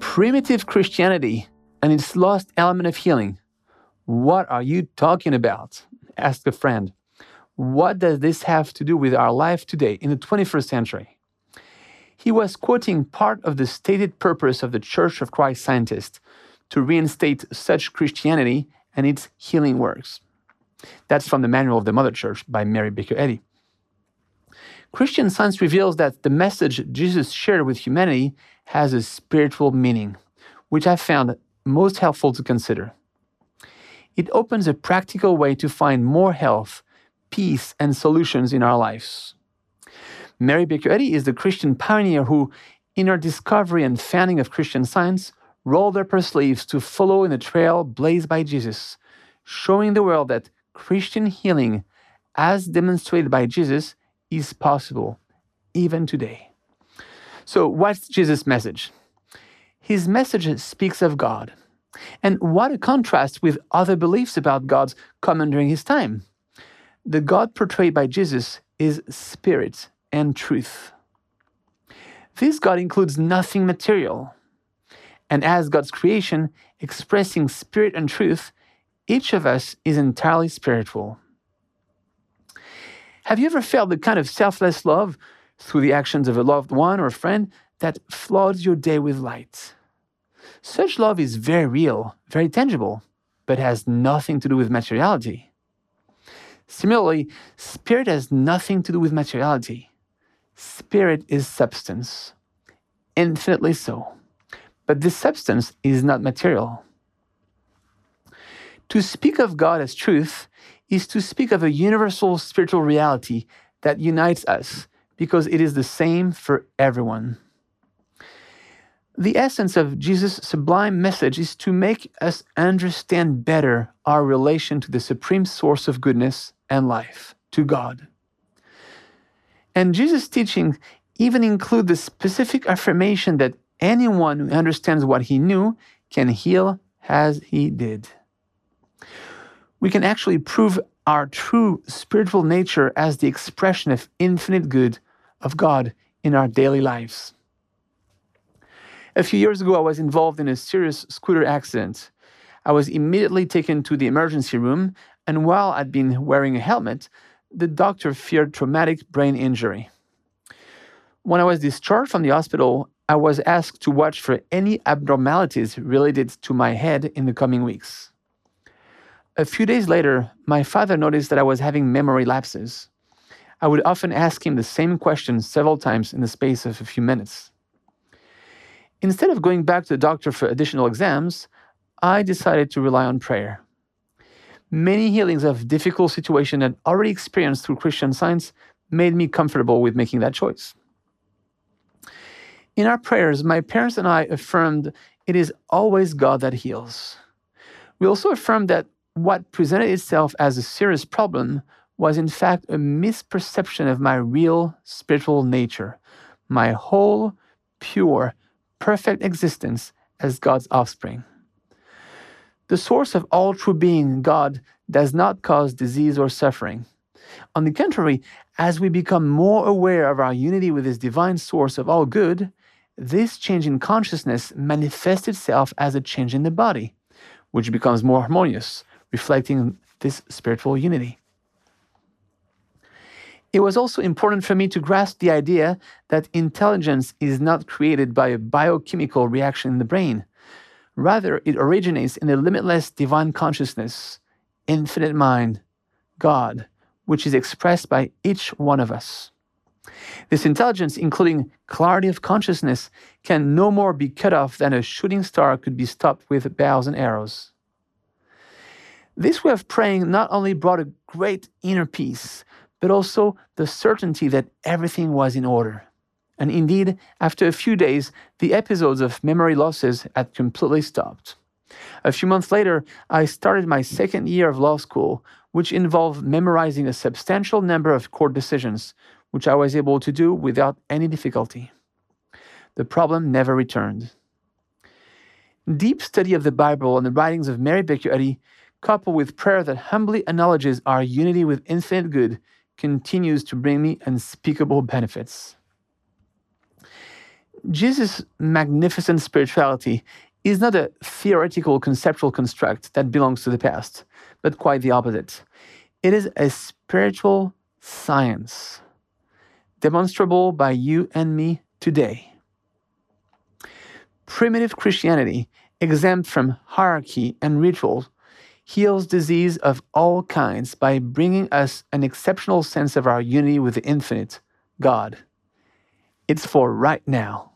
Primitive Christianity and its lost element of healing. What are you talking about? Asked a friend. What does this have to do with our life today in the 21st century? He was quoting part of the stated purpose of the Church of Christ Scientists to reinstate such Christianity and its healing works. That's from the Manual of the Mother Church by Mary Baker Eddy. Christian Science reveals that the message Jesus shared with humanity has a spiritual meaning, which I found most helpful to consider. It opens a practical way to find more health, peace, and solutions in our lives. Mary Baker Eddy is the Christian pioneer who, in her discovery and founding of Christian Science, rolled up her sleeves to follow in the trail blazed by Jesus, showing the world that Christian healing, as demonstrated by Jesus, is possible, even today. So, what's Jesus' message? His message speaks of God. And what a contrast with other beliefs about gods common during his time. The God portrayed by Jesus is spirit and truth. This God includes nothing material. And as God's creation, expressing spirit and truth, each of us is entirely spiritual. Have you ever felt the kind of selfless love through the actions of a loved one or a friend that floods your day with light? Such love is very real, very tangible, but has nothing to do with materiality. Similarly, spirit has nothing to do with materiality. Spirit is substance, infinitely so. But this substance is not material. To speak of God as truth is to speak of a universal spiritual reality that unites us because it is the same for everyone. The essence of Jesus' sublime message is to make us understand better our relation to the supreme source of goodness and life, to God. And Jesus' teachings even include the specific affirmation that anyone who understands what he knew can heal as he did. We can actually prove our true spiritual nature as the expression of infinite good of God in our daily lives. A few years ago, I was involved in a serious scooter accident. I was immediately taken to the emergency room, and while I'd been wearing a helmet, the doctor feared traumatic brain injury. When I was discharged from the hospital, I was asked to watch for any abnormalities related to my head in the coming weeks. A few days later, my father noticed that I was having memory lapses. I would often ask him the same question several times in the space of a few minutes. Instead of going back to the doctor for additional exams, I decided to rely on prayer. Many healings of difficult situations I'd already experienced through Christian Science made me comfortable with making that choice. In our prayers, my parents and I affirmed it is always God that heals. We also affirmed that what presented itself as a serious problem was in fact a misperception of my real spiritual nature, my whole, pure, perfect existence as God's offspring. The source of all true being, God, does not cause disease or suffering. On the contrary, as we become more aware of our unity with this divine source of all good, this change in consciousness manifests itself as a change in the body, which becomes more harmonious, reflecting this spiritual unity. It was also important for me to grasp the idea that intelligence is not created by a biochemical reaction in the brain. Rather, it originates in the limitless divine consciousness, infinite mind, God, which is expressed by each one of us. This intelligence, including clarity of consciousness, can no more be cut off than a shooting star could be stopped with bows and arrows. This way of praying not only brought a great inner peace, but also the certainty that everything was in order. And indeed, after a few days, the episodes of memory losses had completely stopped. A few months later, I started my second year of law school, which involved memorizing a substantial number of court decisions, which I was able to do without any difficulty. The problem never returned. Deep study of the Bible and the writings of Mary Baker Eddy, coupled with prayer that humbly acknowledges our unity with infinite good, continues to bring me unspeakable benefits. Jesus' magnificent spirituality is not a theoretical conceptual construct that belongs to the past, but quite the opposite. It is a spiritual science, demonstrable by you and me today. Primitive Christianity, exempt from hierarchy and ritual, heals disease of all kinds by bringing us an exceptional sense of our unity with the infinite, God. It's for right now.